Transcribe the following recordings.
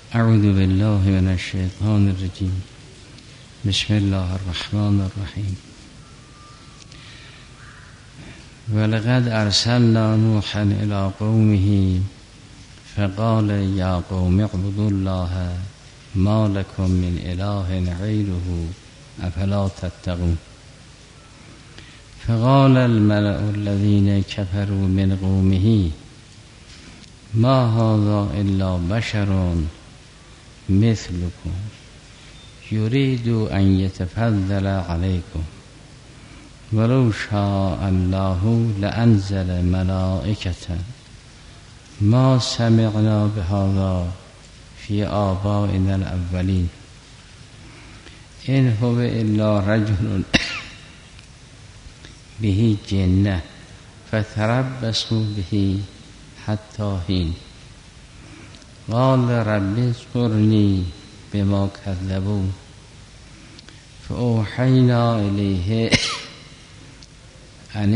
اعوذ بالله من الشیطان الرجیم. بسم الله الرحمن الرحیم. ولقد ارسلنا نوحا الى قومه فقال یا قوم اعبدوا الله ما لكم من اله غیره افلا تتقون. فقال الملأ الذين كفروا من قومه ما هذا الا بشر مثلكم يريد ان يتفضل عليكم ولو شاء الله لانزل ملائكة ما سمعنا بهذا في آبائنا الاولين ان هو الا رجل به جنة فتربصوا به حتی حین. قال رب اذكرني بما كذبون فأوحينا إليه أن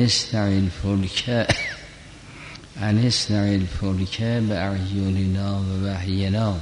اصنع الفلك بأعيننا ووحينا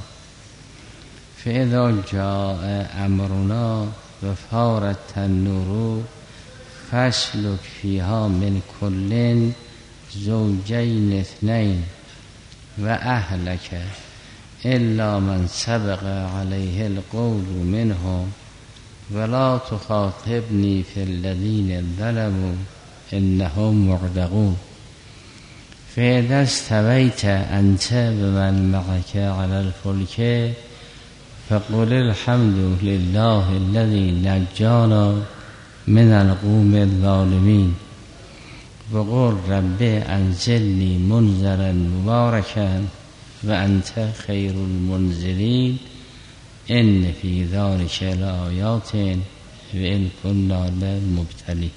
فإذا جاء أمرنا وفارت النور فاسلك فيها من كل زوجين اثنين وأهلك إلا من سبق عليه القول منهم ولا تخاطبني في الذين ظلموا إنهم مغرقون. فإذا استويت أنت ومن معك على الفلك فقل الحمد لله الذي نجانا من القوم الظالمين وقل رب انزلني منزلا مباركا وأنت خير المنزلين إن في ذلك لآيات وإن كنا لمبتلين.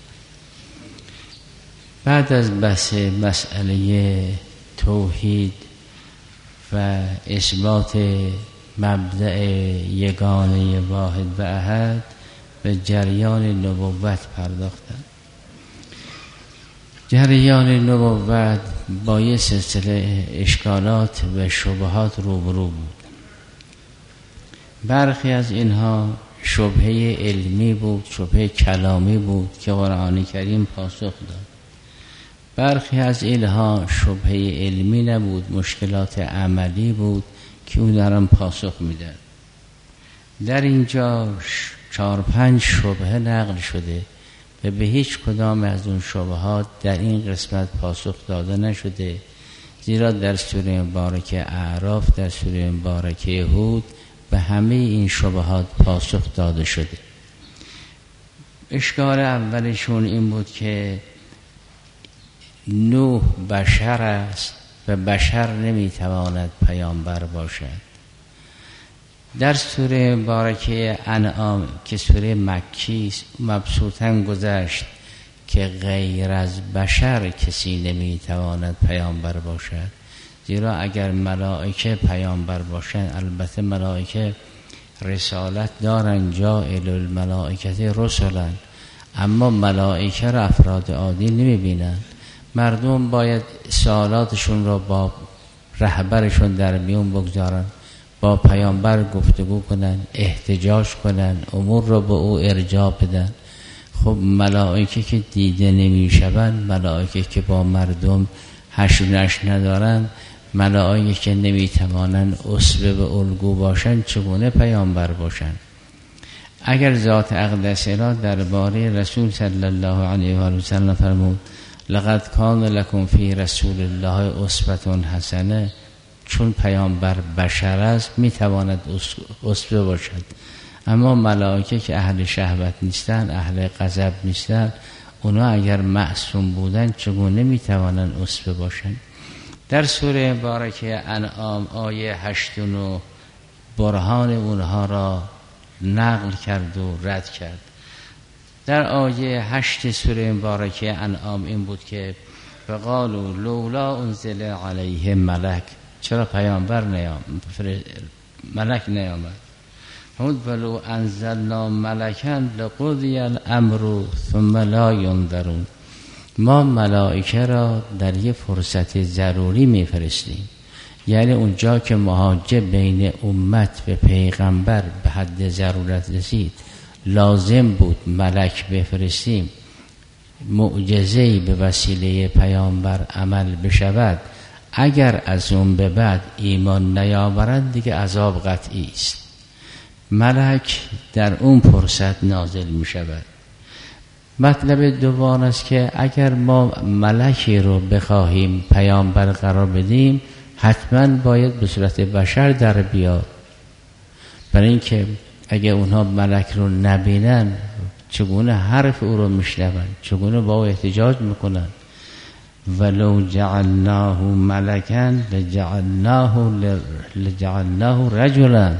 بعد از بحث مسئله توحید و اثبات مبدأ یگانه واحد و احد به جریان نبوت پرداختند. جریان نبوت با یه سلسله اشکالات و شبهات روبرو بود. برخی از اینها شبهه علمی بود، شبهه کلامی بود که قرآن کریم پاسخ داد. برخی از اینها شبهه علمی نبود، مشکلات عملی بود که اون دارن پاسخ میدن. در اینجا 4-5 شبهه نقل شده و به هیچ کدام از اون شبهات در این قسمت پاسخ داده نشده، زیرا در سوره مبارکه اعراف، در سوره مبارکه هود به همه این شبهات پاسخ داده شده. اشکال اولشون این بود که نوح بشر است و بشر نمیتواند پیامبر باشد. در سوره مبارکه انعام که سوره مکی است مبسوطاً گذشت که غیر از بشر کسی نمیتواند پیامبر باشد، زیرا اگر ملائکه پیامبر باشند، البته ملائکه رسالت دارن، جاعل الملائکه رسلا، اما ملائکه را افراد عادی نمیبینن. مردم باید سوالاتشون را با رهبرشون در میون بگذارن، با پیامبر گفتگو کنن، احتجاج کنن، امور را به او ارجاع بدن. خب ملائکه که دیده نمیشوند، ملائکه که با مردم حش و نش ندارن، ملائکه که نمیتوانند اسوه و الگو باشن، چگونه پیامبر باشن؟ اگر ذات اقدس را درباره رسول صلی الله علیه و سلم فرمود لقد کان لکم فی رسول الله اسوة حسنه، چون پیامبر بشر است میتواند اسوه باشد. اما ملائکه که اهل شهوت نیستن، اهل غضب نیستن، اونا اگر معصوم بودن چگونه میتوانند اسوه باشن؟ در سوره مبارکه انعام آیه 8 و 9 برهان اونها را نقل کرد و رد کرد. در آیه 8 سوره مبارکه انعام این بود که فقالوا لولا انزل علیه ملک، چرا پیامبر ملک نیامد؟ ولو انزلنا ملکا لقضی الامر ثم لا ینظرون. ما ملائکه را در یه فرصت ضروری میفرستیم، یعنی اونجا که محاجه بین امت و پیغمبر به حد ضرورت رسید لازم بود ملک بفرستیم معجزه‌ای به وسیله پیامبر عمل بشود، اگر از اون به بعد ایمان نیاورند دیگه عذاب قطعی است. ملک در اون فرصت نازل می شود. مطلب دوم است که اگر ما ملکی رو بخواهیم پیامبر قرار بدیم حتما باید به صورت بشر در بیاد، برای اینکه اگر اونها ملک رو نبینن چگونه حرف او رو میشنون، چگونه با او احتجاج میکنن. ولو جعلناه ملکا لجعلناه رجلا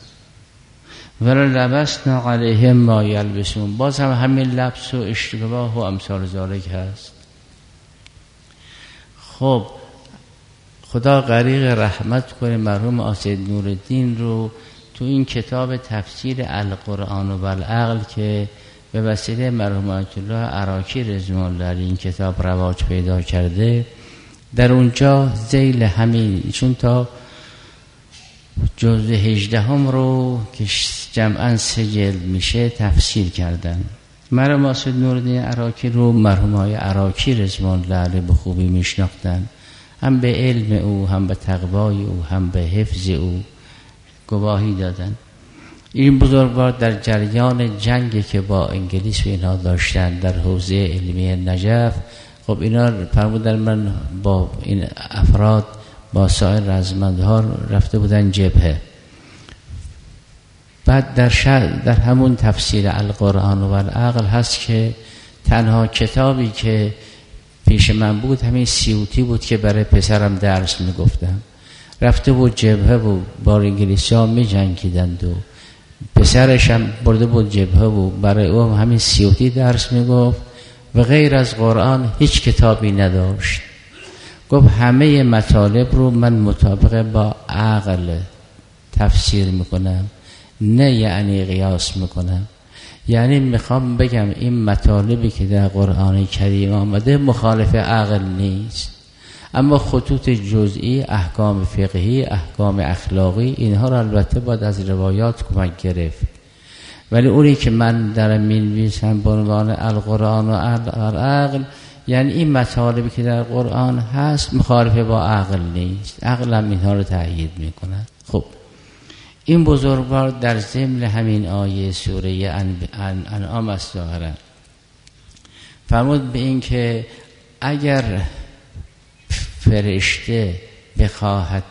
وللبسنا علیهم ما یلبسون. باز هم همین لبس و اشتباه و امثال ذالک هست. خب خدا غریق رحمت کنه مرحوم آسد نورالدین رو تو این کتاب تفسیر القرآن و العقل که به وسیله مرحوم آیت الله عراقی رضوان الله علیه این کتاب رواج پیدا کرده، در اونجا ذیل همین چون تا جزء 18 رو که جمعاً 3 جلد میشه تفسیر کردن. مرحوم آسد نورالدین عراقی رو مرحوم های عراقی رضوان الله علیه به خوبی میشناختن، هم به علم او، هم به تقوای او، هم به حفظ او گواهی دادن. این بزرگوار در جریان جنگی که با انگلیس و اینها داشتن در حوزه علمی نجف، خب اینا فرمودن من با این افراد با سایر رزمندها رفته بودن جبهه. بعد در همون تفسیر القرآن و العقل هست که تنها کتابی که پیش من بود همین سیوطی بود که برای پسرم درس میگفتم. رفته بود جبهه بود با انگلیسی ها می جنگیدند و پسرش هم برده بود جبهه بود، برای او همین سیوطی درس میگفت و غیر از قرآن هیچ کتابی نداشت. گفت همه مطالب رو من مطابق با عقل تفسیر میکنم، نه یعنی قیاس میکنم. یعنی میخوام بگم این مطالبی که در قرآن کریم آمده مخالف عقل نیست، اما خطوط جزئی، احکام فقهی، احکام اخلاقی، اینها رو البته باید از روایات کمک گرفت. ولی اونی که من دارم می‌نویسم به عنوان القرآن و العقل، یعنی این مطالبی که در قرآن هست مخالف با عقل نیست، عقل هم اینها رو تأیید میکنه. خب این بزرگوار در ضمن همین آیه سوره انعام است ظاهرا فرمود به این که اگر فرشته بخواهد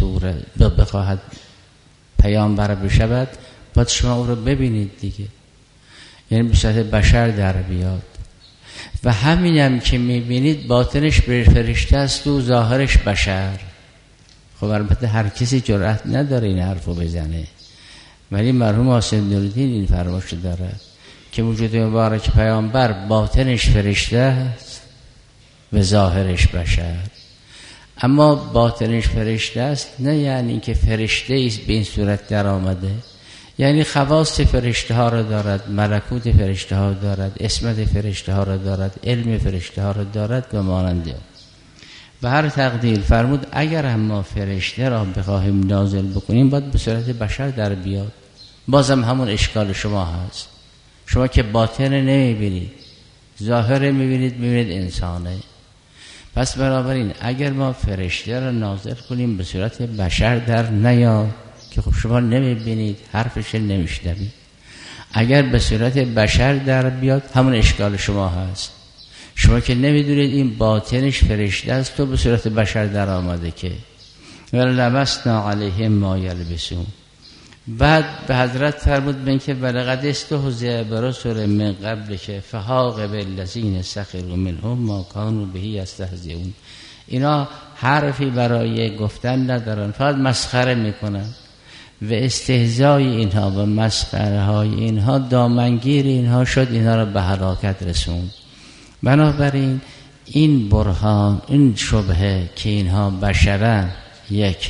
پیامبر بشود باید شما او رو ببینید دیگه، یعنی به صورت بشر در بیاد. و همین هم که میبینید باطنش فرشته است و ظاهرش بشر. خب البته هر کسی جرأت نداره این حرف رو بزنه، ولی مرحوم آسد نورالدین این فرمایش دارد که وجود مبارک پیامبر باطنش فرشته است و ظاهرش بشر. اما باطنش فرشته است نه یعنی که فرشته ایست به این صورت در آمده، یعنی خواص فرشته ها را دارد، ملکوت فرشته ها دارد، عصمت فرشته ها را دارد، علم فرشته ها را دارد و ماننده. به هر تقدیر فرمود اگر هم ما فرشته را بخواهیم نازل بکنیم باید به صورت بشر در بیاد. بازم همون اشکال شما هست، شما که باطن نمیبینید، ظاهر میبینید انسانه. پس بنابراین اگر ما فرشته را نازل کنیم به صورت بشر در نیاد که خب شما نمیبینید، حرفش نمیشنوید، اگر به صورت بشر در بیاد همون اشکال شما هست. شما که نمیدونید این باطنش فرشته است و به صورت بشر در آمده که ولبسنا علیهم ما یلبسون. بعد به حضرت فرمود بین که ولقد استهزئ برسل من قبل که فحاق بالذین سخروا منهم ما کانوا به یستهزئون. اینا حرفی برای گفتن ندارن، فقط مسخره میکنن و استهزای اینها و مسخره های اینها دامنگیر اینها شد، اینها را به هلاکت رسوند. بنابراین این برهان، این شبهه که اینها بشرن یک،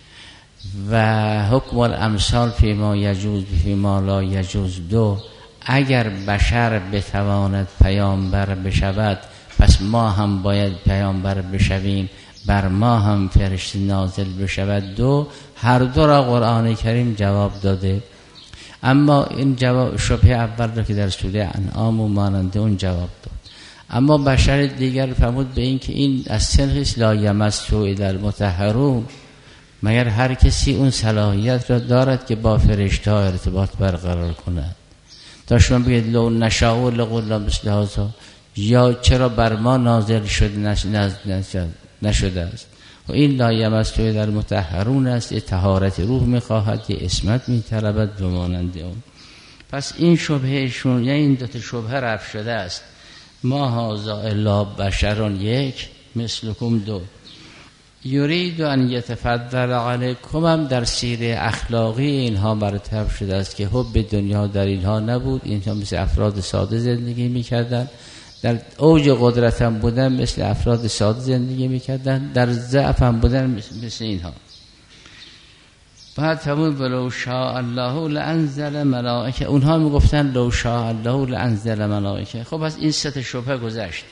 و حکم الامثال فی ما یجوز فی ما لا یجوز دو، اگر بشر بتواند پیامبر بشود پس ما هم باید پیامبر بشویم، بر ما هم فرشته نازل بشود. دو، هر دو را قرآن کریم جواب داده. اما این جواب شبهه اول را که در سوره انعام و مانند اون جواب داد. اما بشر دیگر فرمود به این که این از سنخ لا یمسه الا المطهرون، مگر هر کسی اون صلاحیت را دارد که با فرشته ها ارتباط برقرار کند؟ تا شما بگید لو نشاء لقلنا مثل هذا، یا چرا بر ما نازل شده نشده است. و این لا یمسه الا المطهرون است، طهارت روح میخواهد، یه عصمت میطلبد و مانند اون. پس این شبهشون، یعنی این دوتا شبهه رفع شده است. ما هذا الا بشر یک مثلکم دو یرید ان یتفضل علیکم هم در سیر اخلاقی اینها مرتب شده است که حب دنیا در اینها نبود. اینها مثل افراد ساده زندگی میکردن، در اوج قدرت هم بودن مثل افراد ساده زندگی میکردن، در ضعف هم بودن مثل اینها. بعد همون لو شاء الله لانزل ملائکه، اونها میگفتن لو شاء الله لانزل ملائکه. خب از این سه شبهه گذشت.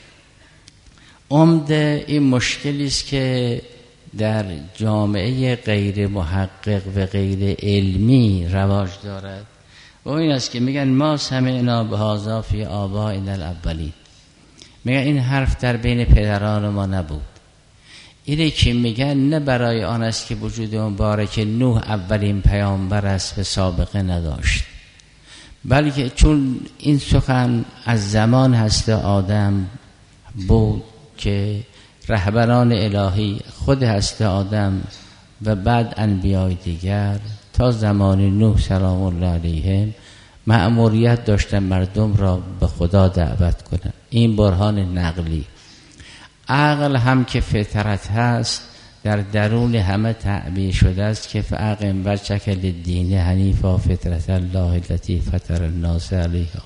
عمده این مشکلی است که در جامعه غیر محقق و غیر علمی رواج دارد و این است که میگن ما سمعنا بهذا فی آبائنا الاولین، میگن این حرف در بین پدران ما نبود. اینه که میگن نه برای آن است که وجود مبارک نوح اولین پیامبر است و سابقه نداشت، بلکه چون این سخن از زمان هست آدم بود که رهبران الهی خود هست آدم و بعد انبیای دیگر تا زمان نوح سلام الله علیهم مأموریت داشتن مردم را به خدا دعوت کنند. این برهان نقلی. عقل هم که فطرت هست در درون همه تعبیه شده است که فاقم وجهک للدین حنیفا فطرت الله التي فطر الناس علیها.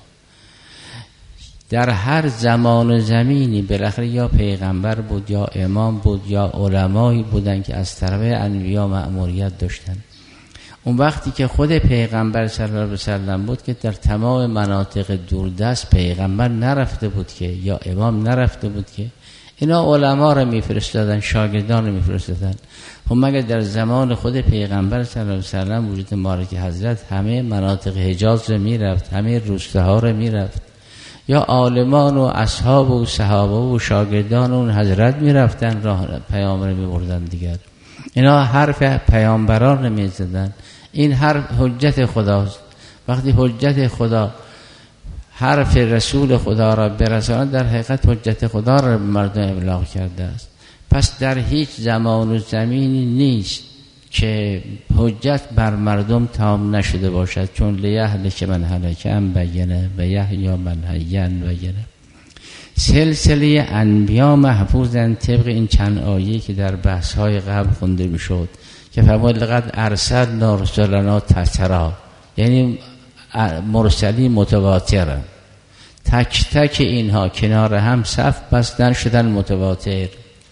در هر زمان و زمینی بالاخره یا پیغمبر بود یا امام بود یا علمایی بودن که از طرف انبیا مأموریت داشتن. اون وقتی که خود پیغمبر صلی الله علیه و سلم بود که در تمام مناطق دوردست پیغمبر نرفته بود که یا امام نرفته بود که اینا علما رو میفرستادن، شاگردان رو میفرستادن. خب مگر در زمان خود پیغمبر صلی الله علیه و سلم وجود مبارک حضرت همه مناطق حجاز رو میرفت، همه روستاها رو میرفت، یا عالمان و اصحاب و صحابه و شاگردان اون حضرت میرفتن راه پیامبر میبردن دیگر. اینا حرف پیامبران رو میزدن. این حرف حجت خداست. وقتی حجت خدا حرف رسول خدا را برساند در حقیقت حجت خدا را به مردم ابلاغ کرده است. پس در هیچ زمان و زمینی نیست که حجت بر مردم تمام نشده باشد، چون لیهلک من هلک عن بینه و یحیی من حی عن بینه. سلسله انبیا محفوظن طبق این چند آیه که در بحث‌های قبل خونده میشد که فرمود لقد ارسلنا رسلنا تترا، یعنی مرسلی متواتر، تک تک اینها کنار هم صف بستن شدن متواتر.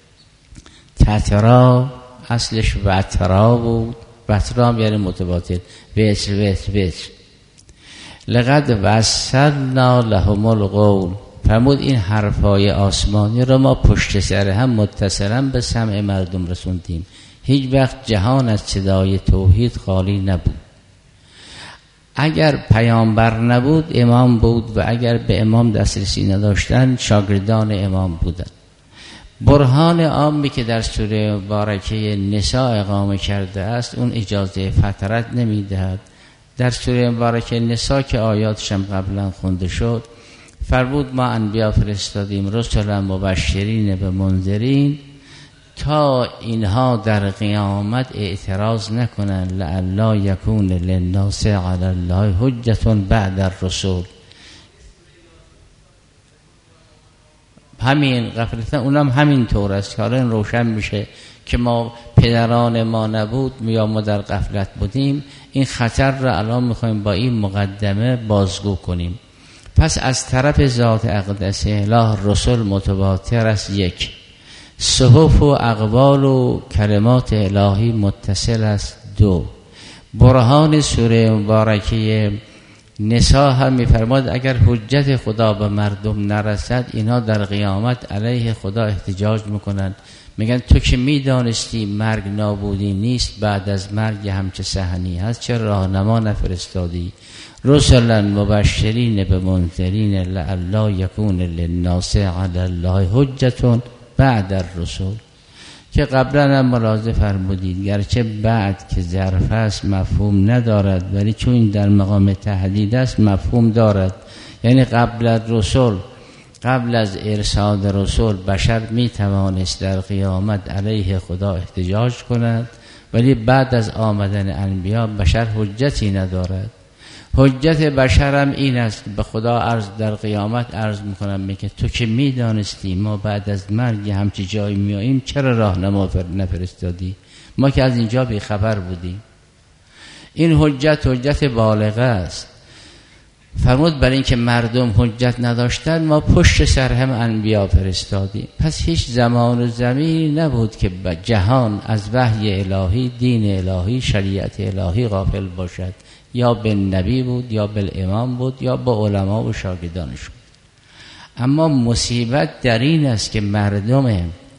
تترا اصلش وترا بود، وترا یعنی متواتر، وتر. لقد وصلنا لهم القول، فرمود این حرفای آسمانی را ما پشت سر هم متصلا به سمع مردم رسوندیم. هیچ وقت جهان از صدای توحید خالی نبود. اگر پیامبر نبود امام بود و اگر به امام دسترسی نداشتن شاگردان امام بودن. برهان عامی که در سوره مبارکه نساء اقامه کرده است اون اجازه فترت نمیدهد. در سوره مبارکه نساء که آیاتش هم قبلا خونده شد فرمود ما انبیا فرستادیم رسلا مبشرین و منذرین تا اینها در قیامت اعتراض نکنن لعلی یکون للناس علی الله حجة بعد الرسول. همین غفلتا اونم همین طور است که حالا این روشن میشه که ما پدران ما نبود یا ما در غفلت بودیم. این خطر را الان میخوایم با این مقدمه بازگو کنیم. پس از طرف ذات اقدس اله رسول متواتر است. یک، صحف و اقوال و کلمات الهی متصل است. دو، برهان سوره مبارکه نساء هم میفرماد اگر حجت خدا به مردم نرسد اینا در قیامت علیه خدا احتجاج میکنند. میگن تو که میدانستی مرگ نابودی نیست، بعد از مرگ همچه صحنی هست، چرا راهنما نفرستادی؟ رسلا مبشرین به منذرین لعلی یکون للناس علی الله حجة بعد الرسل، که قبلا هم ملاحظه فرمودید گرچه بعد که ظرف است مفهوم ندارد، ولی چون این در مقام تهدید است مفهوم دارد. یعنی قبل از رسول، قبل از ارسال رسول، بشر می توانست در قیامت علیه خدا احتجاج کند، ولی بعد از آمدن انبیا بشر حجتی ندارد. حجت بشرم این است به خدا در قیامت عرض میکنم، میگه تو که میدانستی ما بعد از مرگ همچی جایی میاییم، چرا راهنما نفرستادی؟ ما که از اینجا بیخبر بودیم. این حجت بالغه است. فرمود برای اینکه مردم حجت نداشتن ما پشت سر هم انبیا فرستادیم. پس هیچ زمان و زمینی نبود که جهان از وحی الهی، دین الهی، شریعت الهی غافل باشد. یا به نبی بود، یا به امام بود، یا به علما و شاگردانشون. اما مصیبت در این است که مردم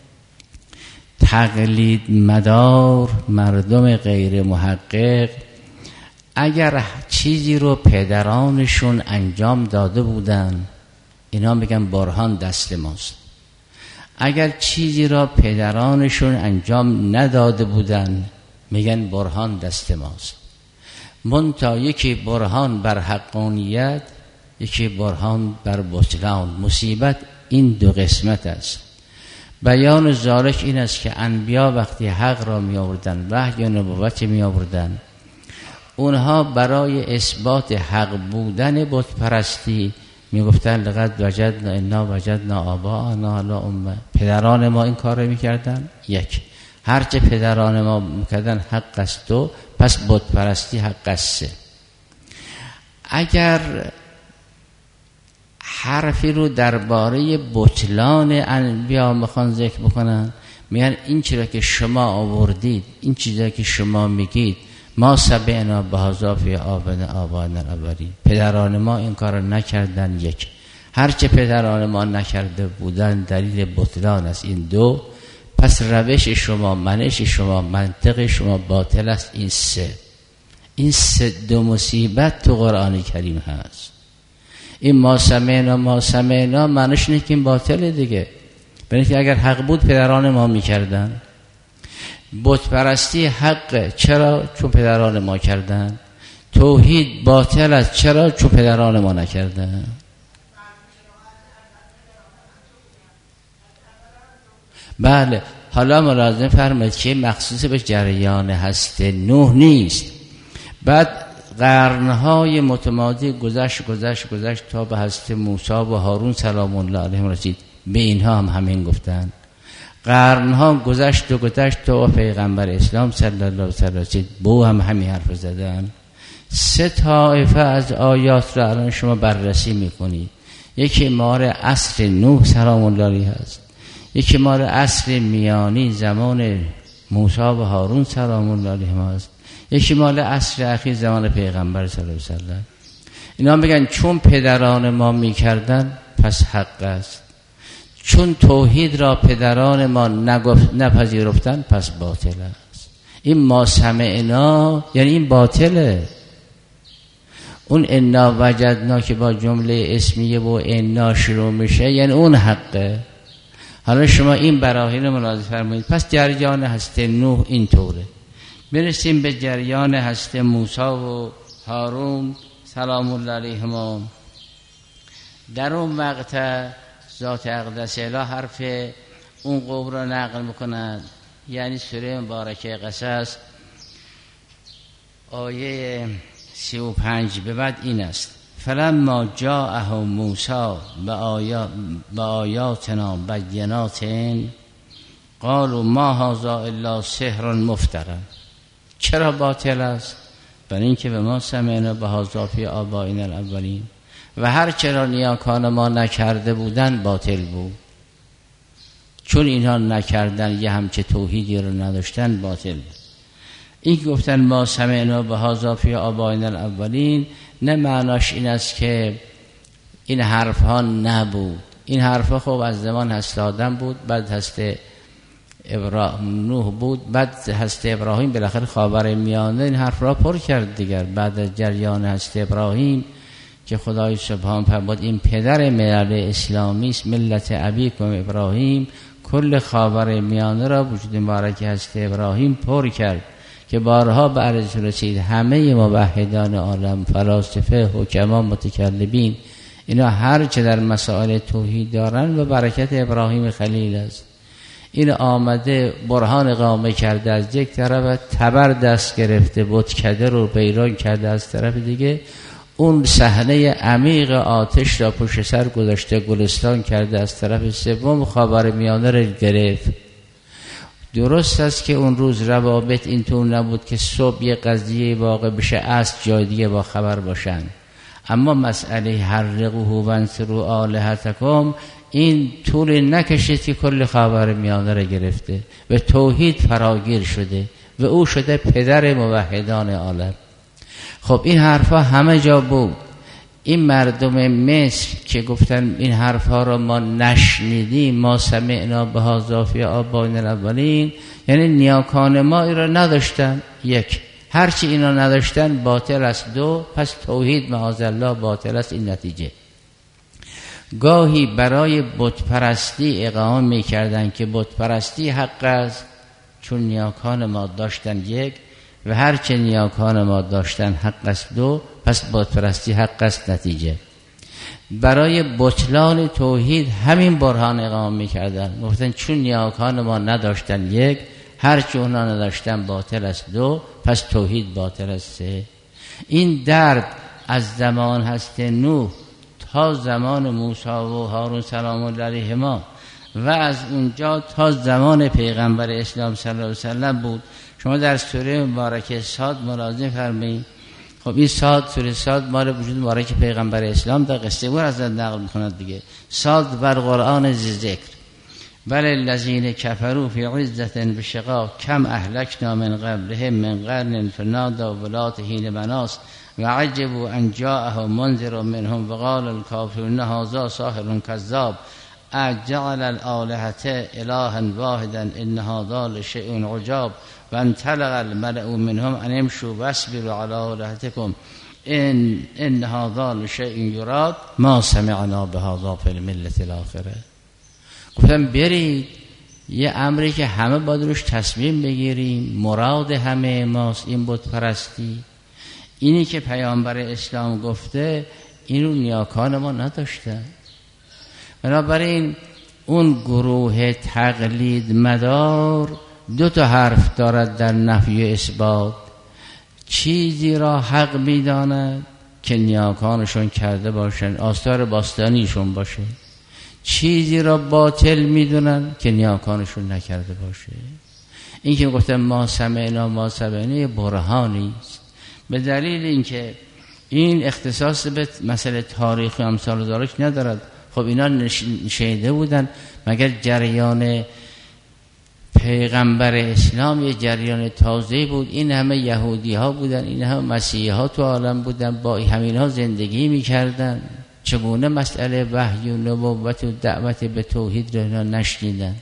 تقلید مدار، مردم غیر محقق، اگر چیزی رو پدرانشون انجام داده بودن، اینا میگن برهان دست ماست. اگر چیزی را پدرانشون انجام نداده بودن، میگن برهان دست ماست. منتها یکی برهان بر حقانیت، یکی برهان بر بطلان. مصیبت این دو قسمت است. بیان ذالک این است که انبیا وقتی حق را می آوردن، وحی و نبوت می آوردن، اونها برای اثبات حق بودن بت پرستی می گفتن لقد وجدنا انا وجدنا آباءنا علی امه. پدران ما این کار رو می کردن. یک، هرچه پدران ما میکردن حق است، دو، پس بت پرستی حق است. اگر حرفی رو درباره بطلان انبیا میخوان ذکر بکنن، میگن این چیزا که شما آوردید، این چیزا که شما میگید، ما سمعنا بهذا فی آبائنا الاولین، پدران ما این کار نکردن. یک، هرچه پدران ما نکرده بودن دلیل بطلان است. این دو، پس روش شما، منش شما، منطق شما باطل است. این سه دو مصیبت تو قرآن کریم هست. این ما سمعنا منش اینه که این باطله دیگه. برای که اگر حق بود پدران ما میکردن. بت پرستی حق، چرا؟ چون پدران ما کردن. توحید باطل است، چرا؟ چون پدران ما نکردن. بله، حالا ملاحظه فرمایید که مخصوص به جریان هست نوح نیست. بعد قرنهای متمادی گذشت تا به هست موسی و هارون سلام الله علیهم رسید. به اینها هم همین گفتن. قرنها گذشت تا پیغمبر اسلام صلی الله علیه و سلم رسید. بو هم همین حرف زدن. سه طایفه از آیات را الان شما بررسی میکنید. یکی مار عصر نوح سلام الله علیه هست، یکی مال عصر میانی زمان موسی و هارون سلام الله علیهم است، یکی مال عصر اخیر زمان پیغمبر صلی الله علیه و سلم. اینا میگن چون پدران ما میکردن پس حق است، چون توحید را پدران ما نپذیرفتن پس باطل است. این ما سمعنا یعنی این باطله. اون انا وجدنا که با جمله اسمیه و انا شروع میشه یعنی اون حقه. حالا شما این براهین ملاحظه فرمایید. پس جریان هست نوح این طوره. برسیم به جریان هست موسی و هارون سلام الله علیهما. در اون وقت ذات اقدس اله حرف اون قوم را نقل میکنند. یعنی سوره مبارکه قصص آیه 35 به بعد این است: فلما جاءه موسی بآیاتنا بینات قالوا ما هذا الا سحر مفترى. چرا باطل است؟ برای اینکه به ما سمعنا بهذا فی آبائنا الاولین، و هر چرا نیاکان ما نکرده بودن باطل بود. چون اینها نکردن یه همچه توحیدی رو نداشتن باطل بود. این گفتن ما سمعنا بهذا فی آبائنا الاولین نه معناش این است که این حرف ها نبود. این حرف ها خب از زمان هست آدم بود، بعد هست نوح بود، بعد حضرت ابراهیم بالاخره خاور میانه این حرف را پر کرد دیگر. بعد از جریان حضرت ابراهیم که خدای سبحان فرمود این پدر ملت اسلامی است، ملت ابیکم ابراهیم، کل خاور میانه را وجود مبارک حضرت ابراهیم پر کرد که بارها به عرض رسید. همه موحدان عالم، فلاسفه، حکما، متکلمین، اینا هر چه در مسائل توحید دارن و برکت ابراهیم خلیل است. این آمده برهان اقامه کرده از یک طرف، تبر دست گرفته، بتکده رو بیران کرده از طرف دیگه، اون صحنه عمیق آتش را پشت سر گذاشته، گلستان کرده از طرف سوم، خاور میانه را گرفت. درست است که اون روز روابط اینطور نبود که صبح یه قضیه واقع بشه عصر جای دیگه با خبر باشن، اما مسئله حرقوه وانصروا آلهتکم این طول نکشید که کل خاور میانه را گرفته و توحید فراگیر شده و او شده پدر موحدان عالم. خب این حرفا همه جا بود. این مردم مصر که گفتن این حرفا را ما نشنیدیم، ما سمعنا بهذا فی آبائنا الاولین، یعنی نیاکان ما این را نداشتن. یک، هرچی اینا نداشتن باطل است. دو، پس توحید معاذالله باطل است. این نتیجه. گاهی برای بت پرستی اقامه می‌کردن که بت پرستی حق است، چون نیاکان ما داشتن. یک، و هرچه نیاکان ما داشتن حق است. دو، پس بت پرستی حق است. نتیجه. برای بطلان توحید همین برهان اقامه می‌کردن، گفتن چون نیاکان ما نداشتن. یک، هرچه اونا نداشتن باطل است. دو، پس توحید باطل است. سه. این درد از زمان هست نوح تا زمان موسی و هارون سلام الله علیهما و از اونجا تا زمان پیغمبر اسلام صلی الله علیه و سلم بود. شما در سوره مبارکه صاد ملاحظه فرمایید. خب این صاد، سوره صاد مال وجود مبارک پیغمبر اسلام در قصه او از نقل می‌کند دیگه. صاد بر قرآن ذکر. بل الذین کفروا فی عزة بشقاق کم اهلکنا من قبلهم من قرن فنادوا ولات حین مناص و عجبوا ان جاءهم منذر منهم وقال الکافرون هذا ساحر کذاب اجعل الآلهة الها واحدا ان هذا لشیء عجاب و انطلق الملأ منهم ان امشوا واصبروا علی آلهتکم ان هذا لشیء یراد ما سمعنا بهذا فی الملة الاخره. گفتم برید، یه امری که همه باید روش تصمیم بگیریم، مراد همه ماست این بت پرستی. اینی که پیامبر اسلام گفته اینو نیاکان ما نداشتن. بنابراین اون گروه تقلید مدار دو تا حرف دارد در نفی و اثبات. چیزی را حق میداند که نیاکانشون کرده باشن، آثار باستانیشون باشه. چیزی را باطل میدونن که نیاکانشون نکرده باشه. این که گفتم ما سمعنا یه برهانی است، به دلیل اینکه این اختصاص به مسئله تاریخی امثال ذالک ندارد. خب اینا شنیده بودن مگر جریان پیغمبر اسلام یه جریان تازه بود؟ این همه یهودی ها بودن، این همه مسیحی ها تو عالم بودن، با همین ها زندگی میکردن. چگونه مسئله وحی و نبوت و دعوت به توحید رو نشنیدن؟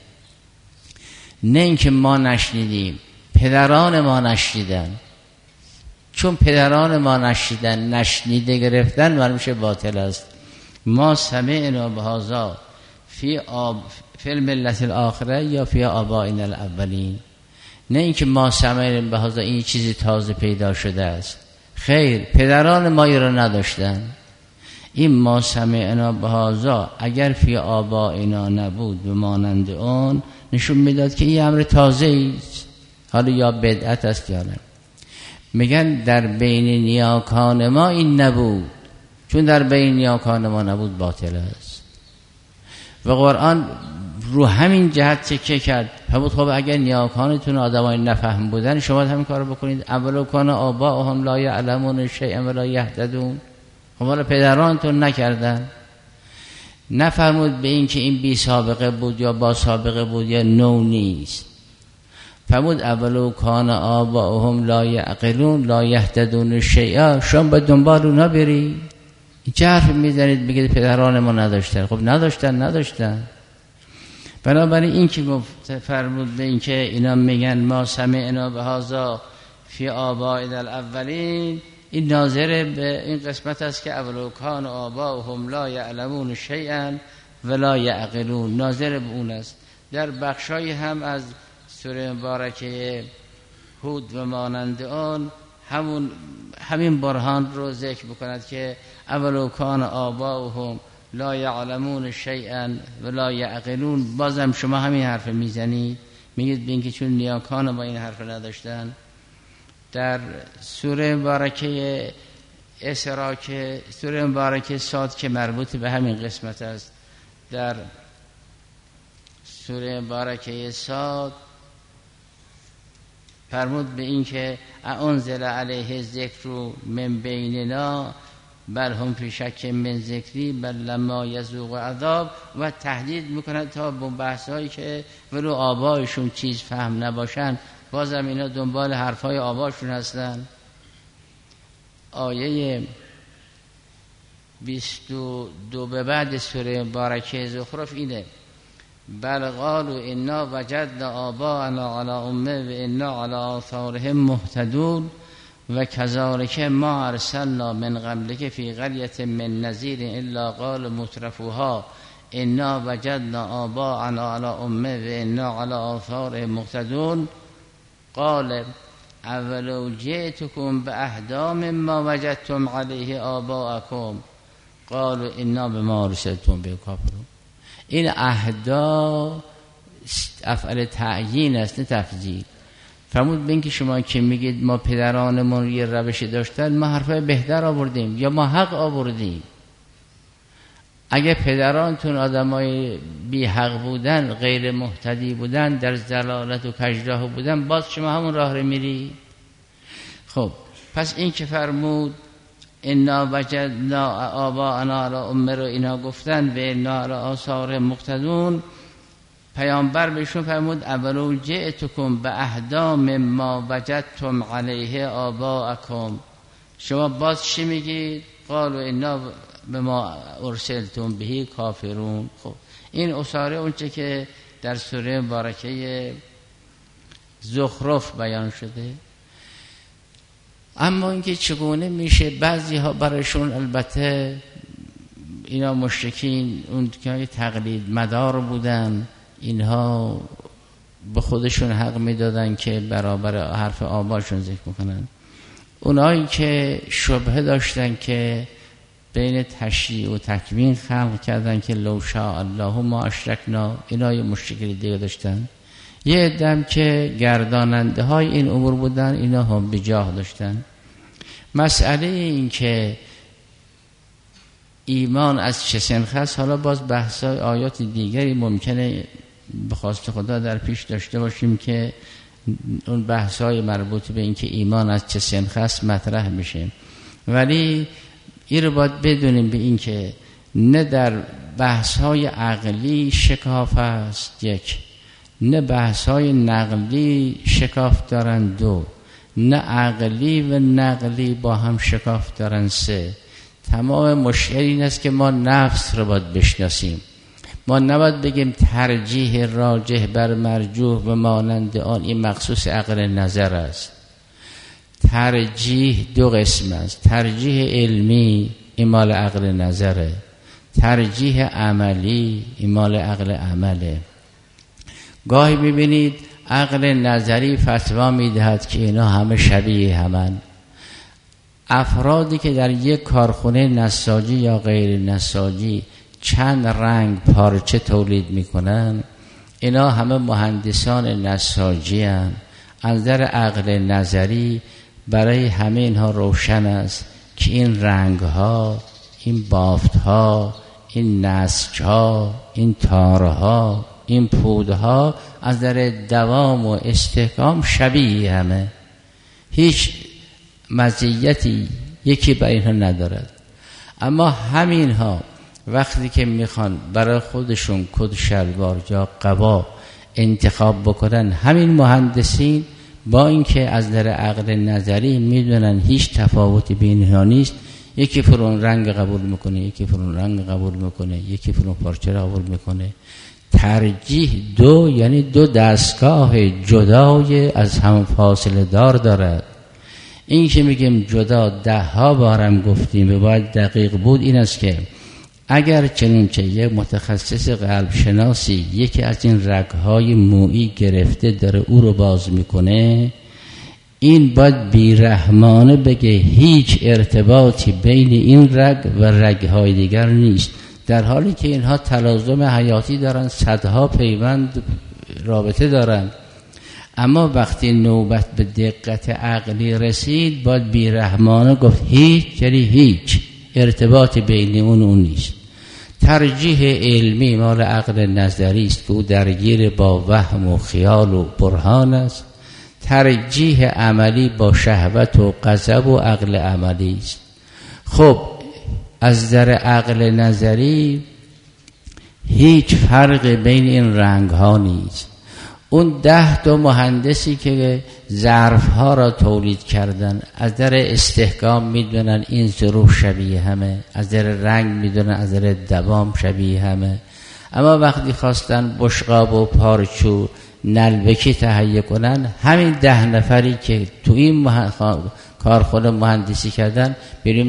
نه اینکه ما نشنیدیم، پدران ما نشنیدن. چون پدران ما نشنیدن، نشنیده گرفتن معلومه باطل است. ما سمعنا بهذا فی الملة الاخره یا فی آبائنا الاولین. نه اینکه ما سمعنا بهذا این چیزی تازه پیدا شده است. خیر، پدران ما رو نداشتن. این ما سمعنا بهذا اگر فی آبائنا نبود به مانند اون، نشون میداد که این امر تازه است، حالا یا بدعت است یا نه. میگن در بین نیاکان ما این نبود، چون در بین نیاکان ما نبود باطل است. و قرآن رو همین جهت چکه کرد. خب اگر نیاکانتون آدمای نفهم بودن شما همین کارو بکنید. اولو کان آباؤهم لا یعلمون شیئا ولا یهتدون. خب حالا پدرانتون نکردن؟ نفرمود به این که این بی سابقه بود یا با سابقه بود یا نو نیست. فرمود اولو کان آباؤهم لا یعقلون لا یهتدون شیئا. شما به دنبال اونا برید. چه حرف میزنید بگید پدران ما نداشتن؟ خب نداشتن. بنابراین این که گفت فرمود به این که اینا میگن ما سمعنا بهذا فی آبائنا الاولین، این ناظر به این قسمت است که اولو کان آباؤهم لا یعلمون شیئا ولا یعقلون، ناظر به اون است. در بخشای هم از سوره مبارکه هود و مانند آن همین برهان رو ذکر بکند که اولو کان آباؤهم لا یعلمون شیئا ولا یعقلون. بازم شما همین حرف میزنید، میگید بین که چون نیاکان با این حرف نداشتن. در سوره مبارکه اسراء که سوره مبارکه صاد که مربوط به همین قسمت است، در سوره مبارکه صاد فرمود به این که انزل علیه الذکر من بیننا بل هم فی شک من ذکری بل لما یذوق عذاب، و تهدید میکنند تا با بحثایی که ولو آبایشون چیز فهم نباشن بازم اینا دنبال حرفای آباشون هستن. آیه 22 به بعد سوره مبارکه زخرف اینه بل قالوا انا وجدنا آباءنا علی امه و انا علی آثارهم مهتدون و کذالک ما ارسلنا من قبلک فی قریة من نذیر الا قال مترفوها انا وجدنا آباءنا علی امه و انا علی آثارهم مهتدون قال اولو جئتکم باهدی مما وجدتم علیه آباءکم قالوا انا بما ارسلتم به کافرون. این اهدا افعال تعیین است نه تفضیل. فرمود به این که شما که میگید ما پدرانمون یه روشی داشتن، ما حرفای بهتر آوردیم یا ما حق آوردیم. اگه پدرانتون آدمای بی حق بودن، غیر مهتدی بودن، در ضلالت و کجراه بودن، باز شما همون راه رو میری. خب پس این که فرمود انا وجدنا آباءنا علی امه رو اینا گفتن و انا علی آثار مقتدون، پیامبر بهشون فرمود اولو جئتکم باهدی مما وجدتم علیه آباءکم، شما باز چی میگید؟ قالوا انا بما ارسلتم به کافرون. خب این اساره اونچه که در سوره مبارکه زخرف بیان شده. اما اینکه چگونه میشه، بعضی ها برایشون البته اینا مشرکین اون که تقلید مدار بودن، اینها به خودشون حق میدادن که برابر حرف آباشون ذکر میکنن. اونایی که شبهه داشتن که بین تشریع و تکوین خلق کردن که لو شاء الله ما اشرکنا، اینا یه مشکلی دیگه داشتن. یه عده‌ام که گرداننده های این امور بودن، اینا هم بجاه داشتن. مسئله این که ایمان از چه سنخ است، حالا باز بحثای آیات دیگری ممکنه به خواست خدا در پیش داشته باشیم که اون بحثای مربوط به این که ایمان از چه سنخ است مطرح میشه. ولی این رو باید بدونیم به این که نه در بحثای عقلی شکاف است یک، نه بحثای نقلی شکاف دارن دو، نه عقلی و نقلی با هم شکاف دارن سه. تمام مشکل این است که ما نفس رو باید بشناسیم. ما نباید بگیم ترجیح راجح بر مرجوح و مانند آن این مخصوص عقل نظر است. ترجیح دو قسم است، ترجیح علمی این مال عقل نظره، ترجیح عملی این مال عقل عمله. گاهی ببینید عقل نظری فتوا میدهد که اینا همه شبیه همن. افرادی که در یک کارخونه نساجی یا غیر نساجی چند رنگ پارچه تولید میکنن، اینا همه مهندسان نساجی هستند. از نظر عقل نظری برای همه اینها روشن است که این رنگ ها، این بافت ها، این نسج ها، این تارها، این پودها از نظر دوام و استحکام شبیه همه، هیچ مزیتی یکی برای اینها ندارد. اما همین ها وقتی که میخوان برای خودشون کت شلوار یا قبا انتخاب بکنن، همین مهندسین با اینکه از نظر عقل نظری میدونن هیچ تفاوتی بین اینها نیست، یکی فرون رنگ قبول میکنه، یکی فرون رنگ قبول میکنه، یکی فرون پارچه قبول میکنه. ترجیح دو، یعنی دو دستگاه جدای از هم فاصله دار دارد. این که میگیم جدا 10 بارم گفتیم و باید دقیق بود، این است که اگر چنانچه یک متخصص قلب شناسی یکی از این رگهای مویی گرفته داره او رو باز میکنه، این باید بیرحمانه بگه هیچ ارتباطی بین این رگ و رگهای دیگر نیست، در حالی که اینها تلازم حیاتی دارن، صدها پیوند رابطه دارن. اما وقتی نوبت به دقت عقلی رسید باید بیرحمانه گفت هیچ، یعنی هیچ ارتباط بین اون نیست. ترجیح علمی مال عقل نظری است که او درگیر با وهم و خیال و برهان است. ترجیح عملی با شهوت و غضب و عقل عملی است. خب از در عقل نظری هیچ فرق بین این رنگ ها نیست. اون 10 مهندسی که ظرف ها را تولید کردن از در استحکام میدونن این ظروف شبیه همه، از در رنگ میدونن از در دوام شبیه همه، اما وقتی خواستن بشقاب و پارچو نلبکی تهیه کنن، همین 10 نفری که تو این کارخانه مهندسی کردن بریم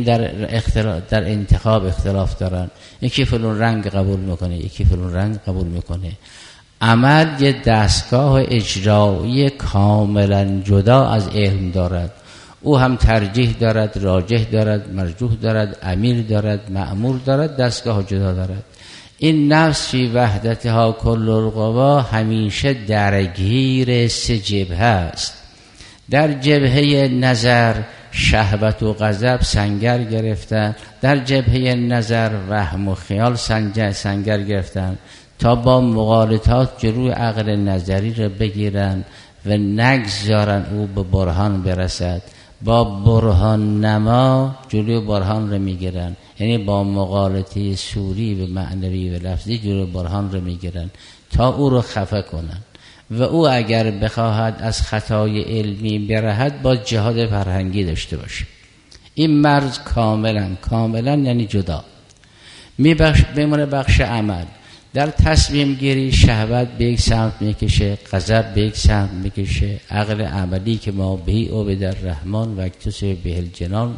در انتخاب اختلاف دارن، یکی فلان رنگ قبول میکنه، یکی فلان رنگ قبول میکنه. عمل یه دستگاه اجرایی کاملا جدا از علم دارد. او هم ترجیح دارد، راجح دارد، مرجوح دارد، امیر دارد، مأمور دارد، دستگاه جدا دارد. این نفس فی وحدتها کل القوا همیشه درگیر 3 جبهه است. در جبهه نظر شهوت و غضب سنگر گرفتن، در جبهه نظر وهم و خیال سنگر گرفتن تا با مغالطات جلوی عقل نظری را بگیرن و نگذارن او به برهان برسد. با برهان نما جلوی برهان را میگیرن، یعنی با مغالطه صوری و معنوی و لفظی جلوی برهان را میگیرن تا او را خفه کنن و او اگر بخواهد از خطای علمی برهد با جهاد فرهنگی داشته باشه. این مرز کاملا یعنی جدا میمونه. بخش عمل در تصمیم گیری شهوت به یک سمت میکشه، غضب به یک سمت میکشه، عقل عملی که ما بهی او به در رحمان و اکتوس به الجنان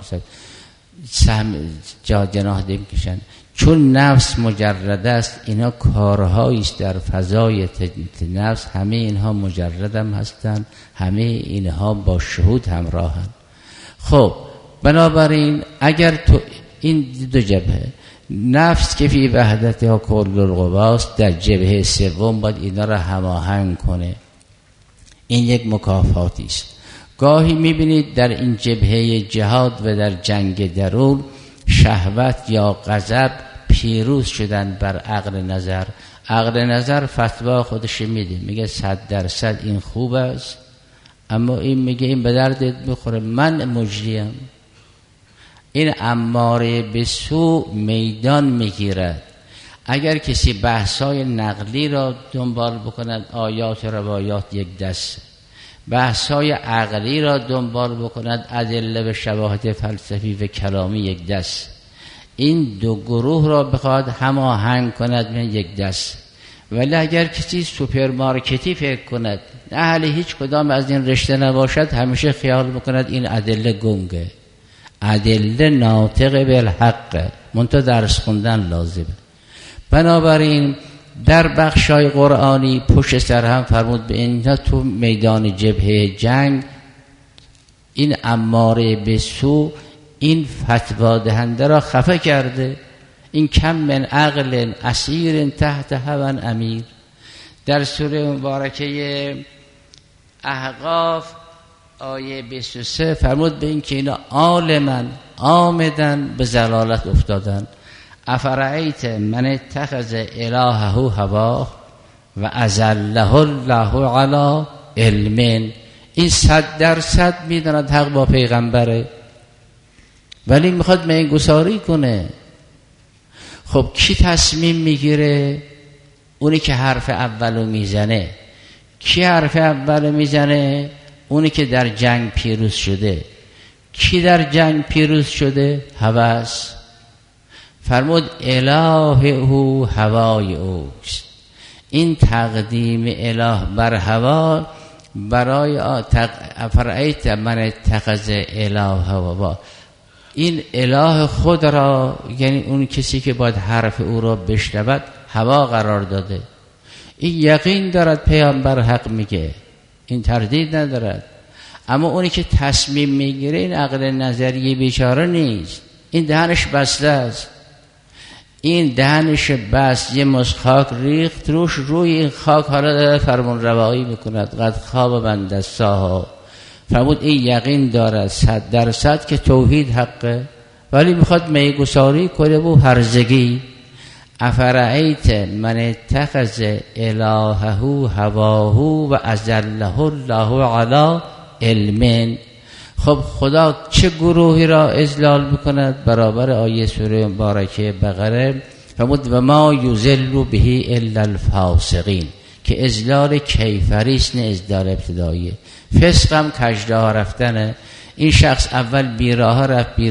سهم جناح میکشن. چون نفس مجرد است، اینا کارهایی است در فضای نفس، همه اینها مجرد هم هستن، همه اینها با شهود همراهن. خب بنابراین اگر تو این 2 جبهه نفس که فی وحدتها کل القواست، در جبهه سوم باید اینا را هماهنگ کنه. این یک مکافاتی است. گاهی میبینید در این جبهه جهاد و در جنگ درون شهوت یا غضب پیروز شدن بر عقل نظر. عقل نظر فتوا خودش میده، میگه 100% این خوب است، اما این میگه این به دردت میخوره، من مجریم. این اماره به سو میدان میگیرد. اگر کسی بحثای نقلی را دنبال بکند، آیات و روایات یک دست، بحثای عقلی را دنبال بکند، ادله و شواهد فلسفی و کلامی یک دست، این 2 گروه را بخواد هماهنگ کند من یک دست. ولی اگر کسی سوپرمارکتی فکر کند اهل هیچ کدام از این رشته نباشد، همیشه خیال بکند این ادله گنگه. ادله ناطق بالحق، منتها درس خوندن لازمه. بنابراین در بخشای قرآنی پشت سر هم فرمود به اینها تو میدان جبهه جنگ این اماره به سو این فتوا دهنده را خفه کرده. این کم من عقل اسیر تحت هوى امیر. در سوره مبارکه احقاف آیه 23 فرمود به این که اینا عالمن آمدن به ضلالت افتادن. افرأیت من اتخذ الهه هواه و اضله الله علی علم. این 100% میداند حق با پیغمبره، ولی میخواد میگساری کنه. خب کی تصمیم میگیره؟ اونی که حرف اولو میزنه. کی حرف اولو میزنه؟ اونی که در جنگ پیروز شده. کی در جنگ پیروز شده؟ هوس. فرمود الهه هوای اوست. این تقدیم اله بر هوا برای افرأیت من اتخذ اله هوا، این اله خود را، یعنی اون کسی که باید حرف او را بشنود، هوا قرار داده. این یقین دارد پیامبر حق میگه، این تردید ندارد. اما اونی که تصمیم میگیره این عقل نظری بیچاره نیست، این دهنش بسته است. این دهنش بست، یه مش خاک ریخت روش، روی این خاک حالا داره فرمان روایی میکند. قد خواب من دستاها، فرمود این یقین دارد 100% که توحید حقه، ولی میخواد میگساری کنه و هرزگی. افرأیت من اتخذ الهه هواه و اضله الله علی علم. خب خدا چه گروهی را اضلال بکند؟ برابر آیه سوره مبارکه بقره فرمود و ما یضل به الا الفاسقین، که اضلال کیفریست نه اضلال ابتداییه. فسق هم کجدها رفتنه. این شخص اول بیراه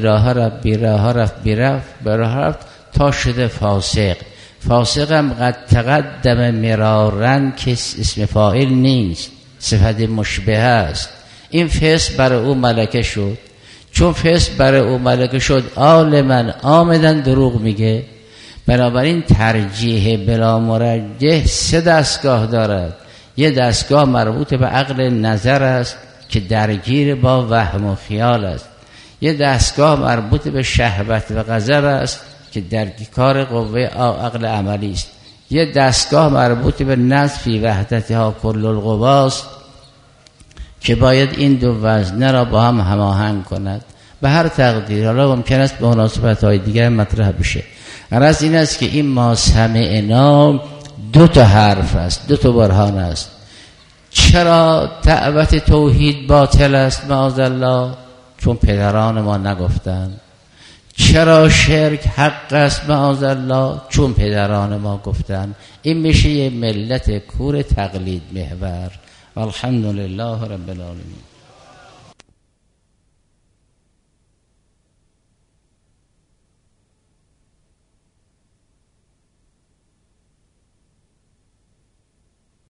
رفت تا شده فاسق. فاسق هم قد تقدم مرارن که اسم فاعل نیست، صفت مشبه است. این فسق برای او ملکه شد. چون فسق برای او ملکه شد، عالماً آمدن دروغ میگه. بنابراین ترجیح بلا مرجح 3 دستگاه دارد. یه دستگاه مربوط به عقل نظر است که درگیر با وهم و خیال است. یه دستگاه مربوط به شهوت و غضب است که در کار قوه عقل عملی است. یه دستگاه مربوط به نظفی وحدتها کل القواست که باید این دو وزنه را با هم هماهنگ کند. به هر تقدیر، حالا ممکن است به مناسبت‌های دیگر مطرح بشه. غرض این است که این ما سمعنا 2 حرف است، 2 برهان است. چرا دعوت توحید باطل است؟ معاذالله، چون پدران ما نگفتند. چرا شرک حق است؟ معاذالله، چون پدران ما گفتند. این میشه یه ملت کور تقلید محور. والحمد لله رب العالمین.